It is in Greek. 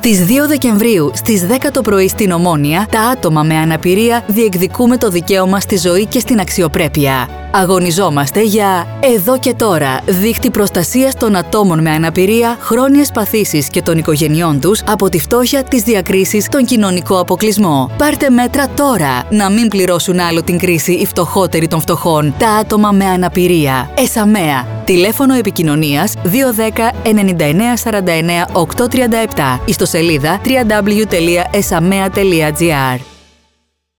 Στις 2 Δεκεμβρίου, στις 10 το πρωί στην Ομόνια, τα άτομα με αναπηρία διεκδικούμε το δικαίωμα στη ζωή και στην αξιοπρέπεια. Αγωνιζόμαστε για «Εδώ και τώρα» δίχτυ προστασίας των ατόμων με αναπηρία, χρόνιες παθήσεις και των οικογενειών τους από τη φτώχεια, τις διακρίσεις, τον κοινωνικό αποκλεισμό. Πάρτε μέτρα τώρα να μην πληρώσουν άλλο την κρίση οι φτωχότεροι των φτωχών, τα άτομα με αναπηρία. ΕΣΑΜΕΑ. Τηλέφωνο επικοινωνίας 210 99 49 837. Ιστοσελίδα www.esamea.gr.